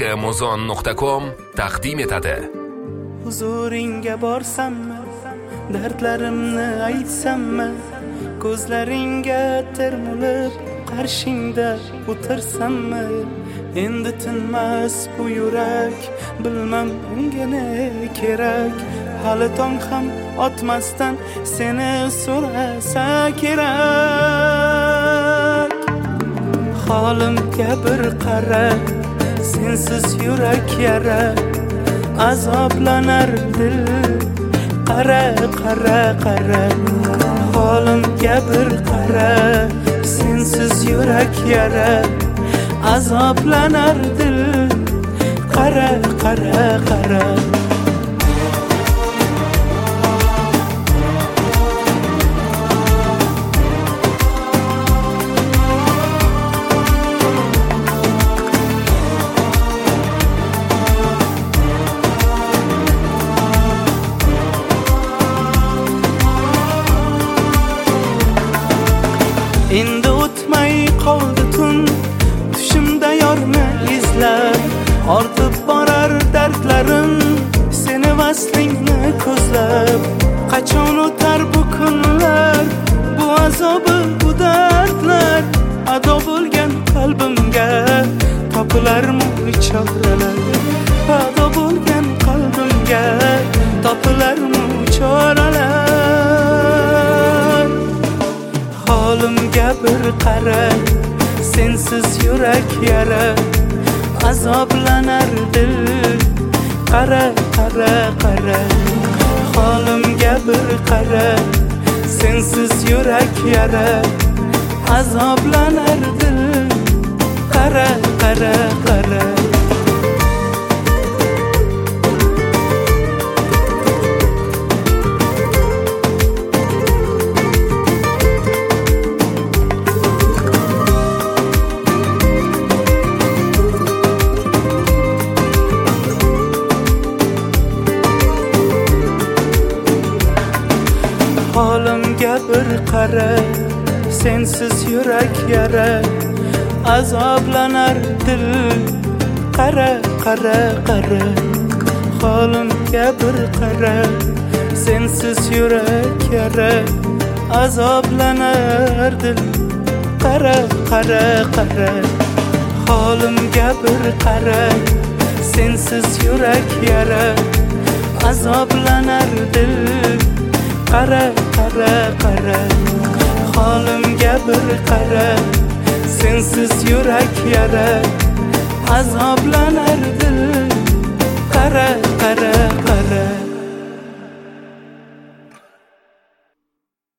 muzon.com taqdim etadi. Huzuringga borsammi, dardlarimni aytsammi, ko'zlaringga termulib qarshingda o'tirsammi, endi tinmas bu yurak, bilmam unga ne kerak. Hali tong ham otmasdan seni so'rasa kerak. Holimga bir qara, sensiz yurak yara, azoblanar dil. Qara, qara, qara, holimga bir qara, sensiz yurak yara, azoblanar dil. Qara, qara, qara. Endi o'tmay qoldi tun, tushimda yorni izlab, ortib borar dardlarim, seni vaslingni ko'zlab. Qachon o'tar bu kunlar, bu azobi, bu dardlar, ado bo'lgan qalbimga topilarmi choralar, ado bo'lgan qalbimga topilarmi choralar. Holimga bir qara, sensiz yurak yara, azoblanar dil. Qara, qara, qara, holimga bir qara, sensiz yurak yara, azoblanar dil. Qara, qara, qara. Holimga bir qara, sensiz yurak yara, azoblanar dil. Qara, qara, qara, holimga bir qara, sensiz yurak yara, azoblanar dil. Qara, qara, qara, holimga bir qara, sensiz yurak yara, azoblanar dil. Qara, qara, qara, holimga bir qara, sensiz yurak yara, azoblanar dil. Qara,